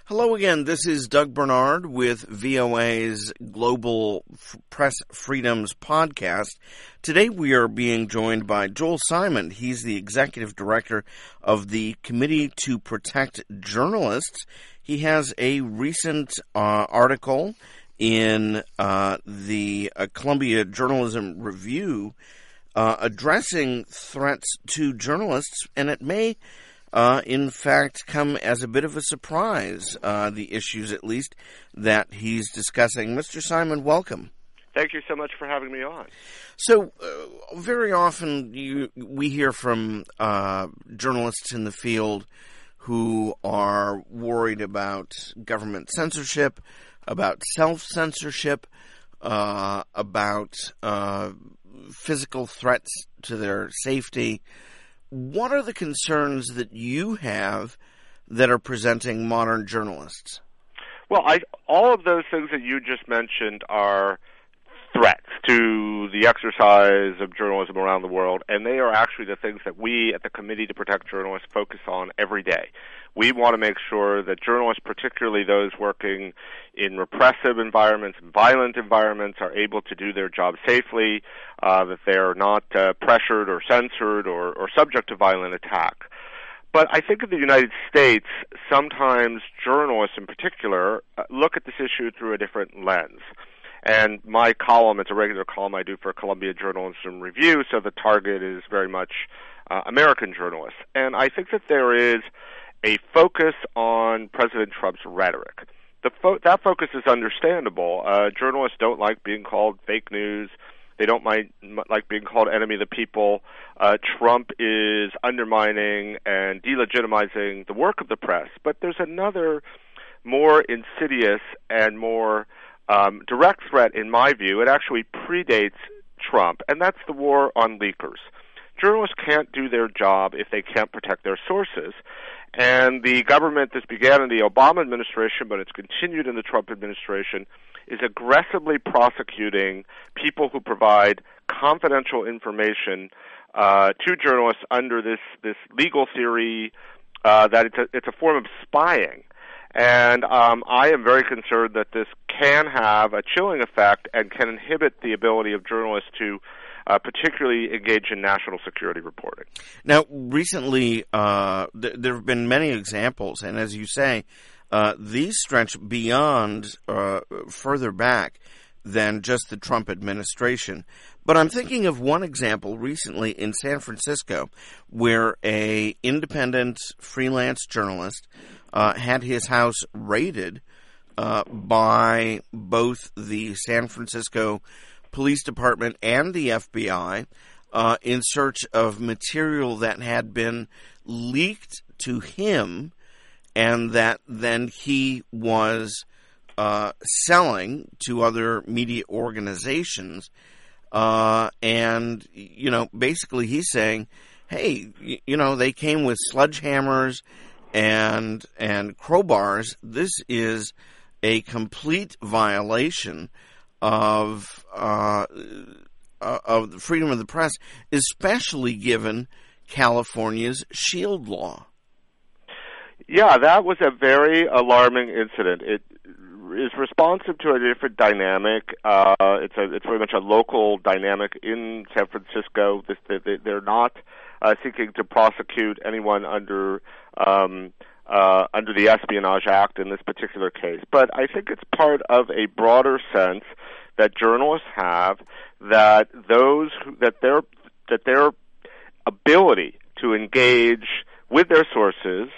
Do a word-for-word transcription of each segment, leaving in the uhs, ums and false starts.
Hello again. This is Doug Bernard with V O A's Global Press Freedoms podcast. Today we are being joined by Joel Simon. He's the executive director of the Committee to Protect Journalists. He has a recent uh, article in uh, the uh, Columbia Journalism Review uh, addressing threats to journalists, and it may Uh, in fact, come as a bit of a surprise, uh, the issues at least that he's discussing. Mister Simon, welcome. Thank you so much for having me on. So, uh, very often you, we hear from uh, journalists in the field who are worried about government censorship, about self-censorship, uh, about uh, physical threats to their safety. What are the concerns that you have that are presenting modern journalists? Well, I, all of those things that you just mentioned are threats to the exercise of journalism around the world, and they are actually the things that we at the Committee to Protect Journalists focus on every day. We want to make sure that journalists, particularly those working in repressive environments and violent environments, are able to do their job safely, uh, that they are not uh, pressured or censored or, or subject to violent attack. But I think in the United States, sometimes journalists in particular uh, look at this issue through a different lens. And my column, it's a regular column I do for Columbia Journalism Review, so the target is very much uh, American journalists. And I think that there is a focus on President Trump's rhetoric. The fo- that focus is understandable. Uh, journalists don't like being called fake news. They don't mind, like being called enemy of the people. Uh, Trump is undermining and delegitimizing the work of the press. But there's another more insidious and more um, direct threat, in my view. It actually predates Trump, and that's the war on leakers. Journalists can't do their job if they can't protect their sources. And the government, this began in the Obama administration, but it's continued in the Trump administration, is aggressively prosecuting people who provide confidential information uh, to journalists under this, this legal theory uh, that it's a, it's a form of spying. And um, I am very concerned that this can have a chilling effect and can inhibit the ability of journalists to Uh, particularly engage in national security reporting. Now, recently, uh, th- there have been many examples, and as you say, uh, these stretch beyond uh, further back than just the Trump administration. But I'm thinking of one example recently in San Francisco where a independent freelance journalist uh, had his house raided uh, by both the San Francisco Police Department and the F B I uh, in search of material that had been leaked to him and that then he was uh, selling to other media organizations. Uh, and, you know, basically he's saying, hey, y- you know, they came with sledgehammers and and crowbars. This is a complete violation of uh, of the freedom of the press, especially given California's SHIELD law. Yeah, that was a very alarming incident. It is responsive to a different dynamic. Uh, it's a it's very much a local dynamic in San Francisco. This, they, they're not uh, seeking to prosecute anyone under um, uh, under the Espionage Act in this particular case, but I think it's part of a broader sense that journalists have that those who, that their that their ability to engage with their sources,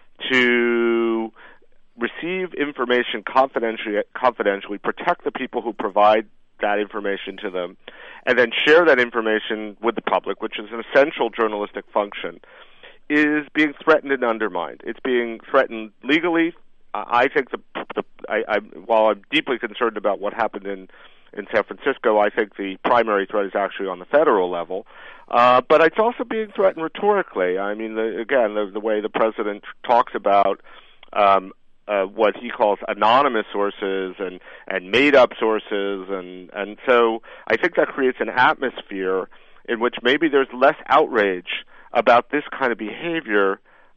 to receive information confidentially, confidentially, protect the people who provide that information to them, and then share that information with the public, which is an essential journalistic function, is being threatened and undermined. It's being threatened legally. I think the, the I, I, while I'm deeply concerned about what happened in in San Francisco, I think the primary threat is actually on the federal level. Uh, but it's also being threatened rhetorically. I mean, the, again, the, the way the president talks about um, uh, what he calls anonymous sources and, and made-up sources, and, and so I think that creates an atmosphere in which maybe there's less outrage about this kind of behavior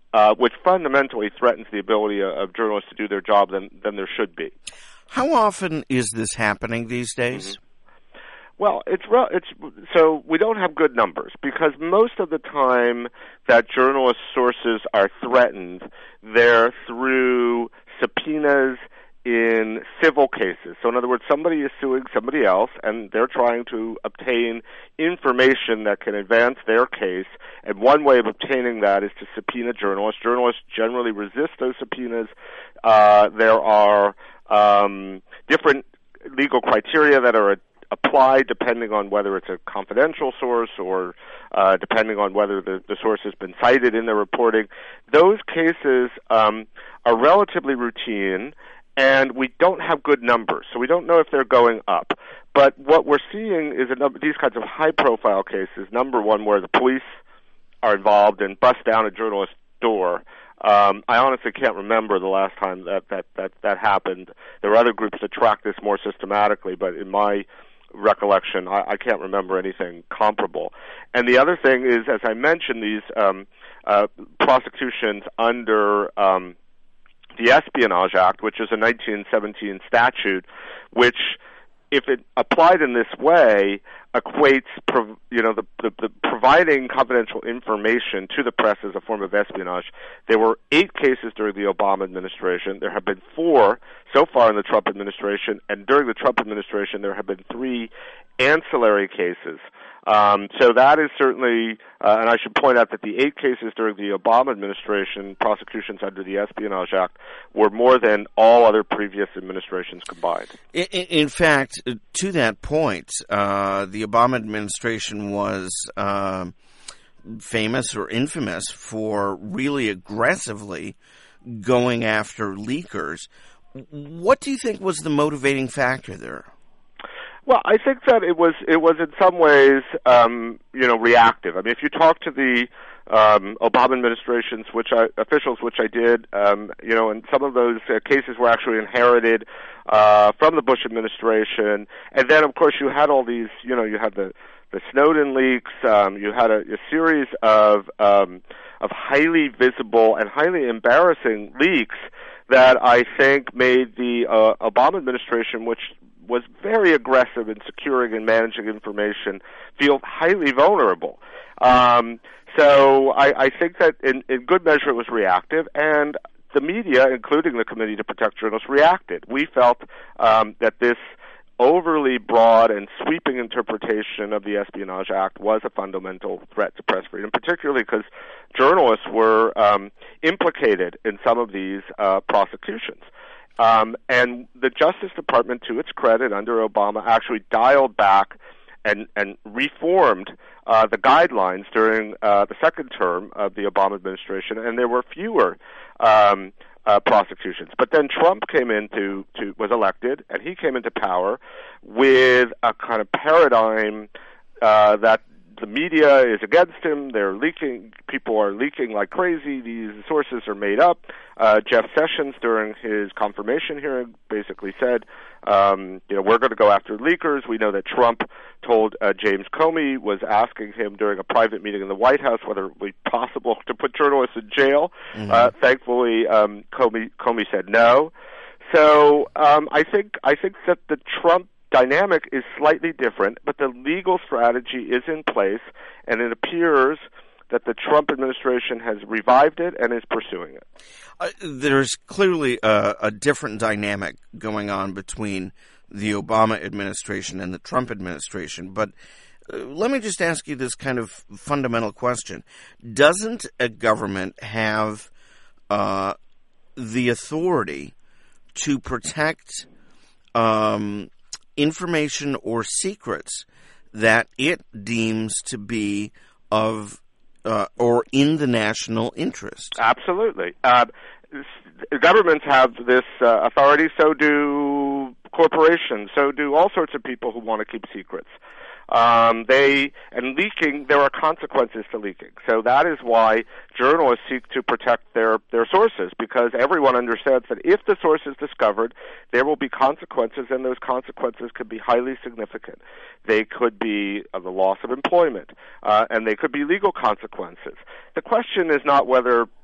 uh, which fundamentally threatens the ability of, of journalists to do their job than, than there should be. How often is this happening these days? Mm-hmm. Well, it's it's so we don't have good numbers because most of the time that journalist sources are threatened, they're through subpoenas in civil cases. So in other words, somebody is suing somebody else and they're trying to obtain information that can advance their case, and one way of obtaining that is to subpoena journalists. Journalists generally resist those subpoenas. Uh, there are um, different legal criteria that are applied depending on whether it's a confidential source or uh, depending on whether the, the source has been cited in the reporting. Those cases um, are relatively routine, and we don't have good numbers, so we don't know if they're going up. But what we're seeing is a number, these kinds of high-profile cases, number one, where the police are involved and bust down a journalist's door. Um, I honestly can't remember the last time that, that, that, that happened. There are other groups that track this more systematically, but in my recollection, I, I can't remember anything comparable. And the other thing is, as I mentioned, these um, uh, prosecutions under um, the Espionage Act, which is a nineteen seventeen statute, which, if it applied in this way, equates, prov- you know, the, the, the providing confidential information to the press as a form of espionage. There were eight cases during the Obama administration. There have been four so far in the Trump administration, and during the Trump administration, there have been three ancillary cases. Um, so that is certainly, uh, and I should point out that the eight cases during the Obama administration, prosecutions under the Espionage Act, were more than all other previous administrations combined. In, in fact, to that point, uh, the Obama administration was uh, famous or infamous for really aggressively going after leakers. What do you think was the motivating factor there? Well, I think that it was it was in some ways, um, you know, reactive. I mean, if you talk to the um, Obama administration's which I, officials, which I did, um, you know, and some of those uh, cases were actually inherited uh, from the Bush administration, and then of course you had all these, you know, you had the the Snowden leaks, um, you had a, a series of um, of highly visible and highly embarrassing leaks that I think made the uh, Obama administration, which was very aggressive in securing and managing information, feel highly vulnerable. Um, so I, I think that in, in good measure it was reactive, and the media, including the Committee to Protect Journalists, reacted. We felt um, that this overly broad and sweeping interpretation of the Espionage Act was a fundamental threat to press freedom, particularly because journalists were um, implicated in some of these uh, prosecutions. Um, and the Justice Department, to its credit, under Obama, actually dialed back and, and reformed uh, the guidelines during uh, the second term of the Obama administration, and there were fewer um, uh, prosecutions. But then Trump came into to was elected, and he came into power with a kind of paradigm uh, that the media is against him. They're leaking. People are leaking like crazy. These sources are made up. Uh, Jeff Sessions, during his confirmation hearing, basically said, um, you know, we're going to go after leakers. We know that Trump told uh, James Comey, was asking him during a private meeting in the White House whether it would be possible to put journalists in jail. Mm-hmm. Uh, thankfully, um, Comey, Comey said no. So um, I think I think that the Trump dynamic is slightly different, but the legal strategy is in place, and it appears that the Trump administration has revived it and is pursuing it. Uh, there's clearly a, a different dynamic going on between the Obama administration and the Trump administration, but uh, let me just ask you this kind of fundamental question. Doesn't a government have uh, the authority to protect um information or secrets that it deems to be of uh, or in the national interest? Absolutely. Uh, governments have this uh, authority, so do corporations, so do all sorts of people who want to keep secrets. Um, they and leaking, there are consequences to leaking. So that is why journalists seek to protect their, their sources, because everyone understands that if the source is discovered, there will be consequences, and those consequences could be highly significant. They could be uh, the loss of employment, uh, and they could be legal consequences. The question is not whether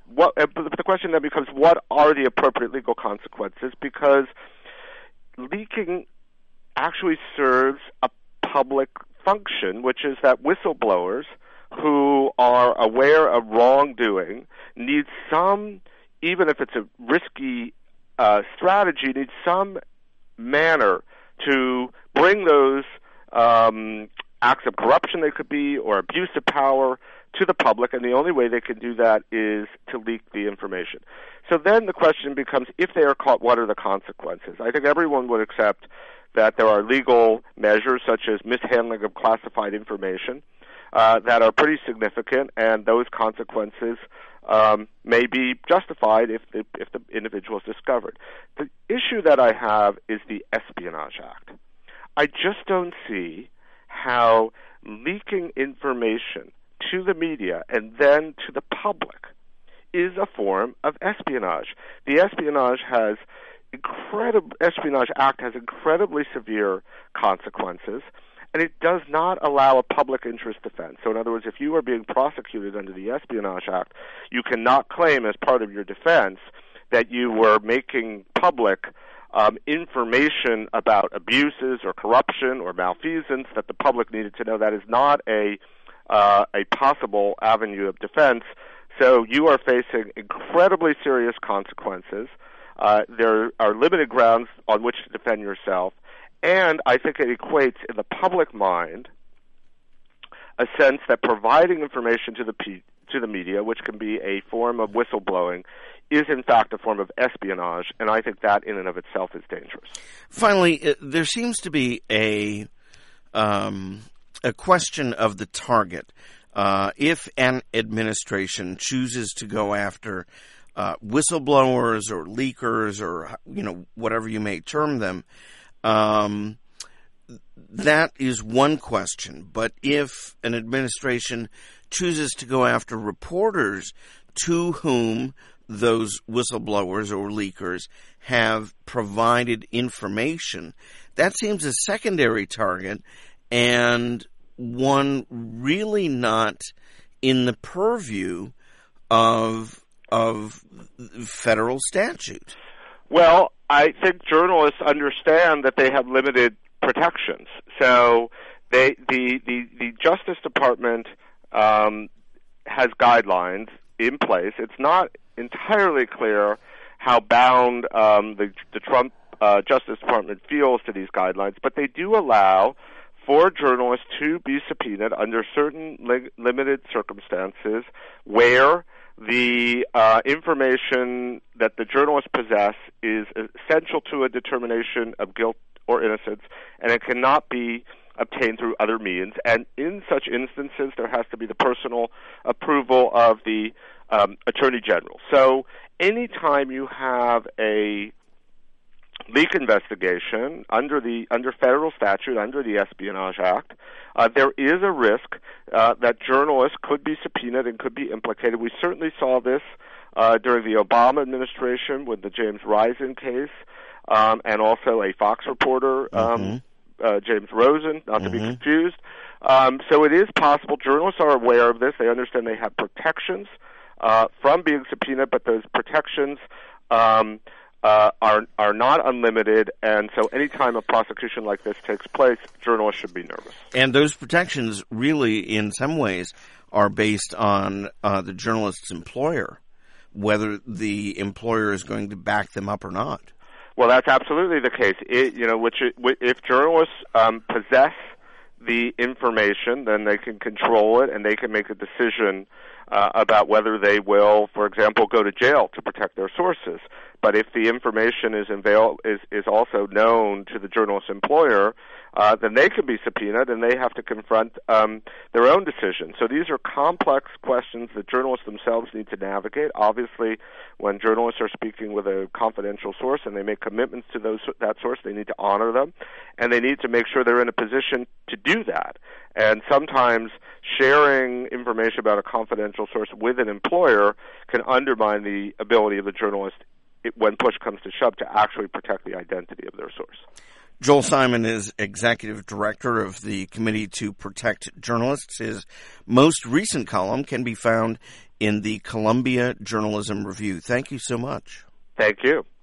what, but the question then becomes, what are the appropriate legal consequences? Because leaking actually serves a public function, which is that whistleblowers who are aware of wrongdoing need some, even if it's a risky uh, strategy, need some manner to bring those um, acts of corruption they could be or abuse of power to the public, and the only way they can do that is to leak the information. So then the question becomes, if they are caught, what are the consequences? I think everyone would accept that there are legal measures such as mishandling of classified information uh, that are pretty significant, and those consequences um, may be justified if the, if the individual is discovered. The issue that I have is the Espionage Act. I just don't see how leaking information to the media and then to the public is a form of espionage. The Espionage has incredible Espionage Act has incredibly severe consequences, and it does not allow a public interest defense. So in other words, if you are being prosecuted under the Espionage Act, you cannot claim as part of your defense that you were making public um, information about abuses or corruption or malfeasance that the public needed to know. That is not a Uh, a possible avenue of defense. So you are facing incredibly serious consequences. Uh, there are limited grounds on which to defend yourself, and I think it equates in the public mind a sense that providing information to the pe- to the media, which can be a form of whistleblowing, is in fact a form of espionage, and I think that in and of itself is dangerous. Finally, uh, there seems to be a um, a question of the target. Uh, if an administration chooses to go after uh, whistleblowers or leakers or, you know, whatever you may term them, um, that is one question. But if an administration chooses to go after reporters to whom those whistleblowers or leakers have provided information, that seems a secondary target and one really not in the purview of of federal statute. Well, I think journalists understand that they have limited protections. So they, the, the, the Justice Department um, has guidelines in place. It's not entirely clear how bound um, the, the Trump uh, Justice Department feels to these guidelines, but they do allow for journalists to be subpoenaed under certain li- limited circumstances where the uh, information that the journalists possess is essential to a determination of guilt or innocence, and it cannot be obtained through other means. And in such instances, there has to be the personal approval of the um, Attorney General. So anytime you have a leak investigation under the under federal statute, under the Espionage Act, uh, there is a risk uh, that journalists could be subpoenaed and could be implicated. We certainly saw this uh, during the Obama administration with the James Risen case, um, and also a Fox reporter, um, mm-hmm. uh, James Rosen, not mm-hmm. to be confused. Um, so it is possible. Journalists are aware of this. They understand they have protections uh, from being subpoenaed, but those protections um, Uh, are are not unlimited, and so any time a prosecution like this takes place, journalists should be nervous. And those protections really, in some ways, are based on uh, the journalist's employer, whether the employer is going to back them up or not. Well, that's absolutely the case. It, you know, which if journalists um, possess the information, then they can control it, and they can make a decision uh, about whether they will, for example, go to jail to protect their sources. But if the information is avail- is, is also known to the journalist's employer, uh, then they can be subpoenaed and they have to confront um, their own decision. So these are complex questions that journalists themselves need to navigate. Obviously, when journalists are speaking with a confidential source and they make commitments to those that source, they need to honor them, and they need to make sure they're in a position to do that. And sometimes sharing information about a confidential source with an employer can undermine the ability of the journalist, when push comes to shove, to actually protect the identity of their source. Joel Simon is executive director of the Committee to Protect Journalists. His most recent column can be found in the Columbia Journalism Review. Thank you so much. Thank you.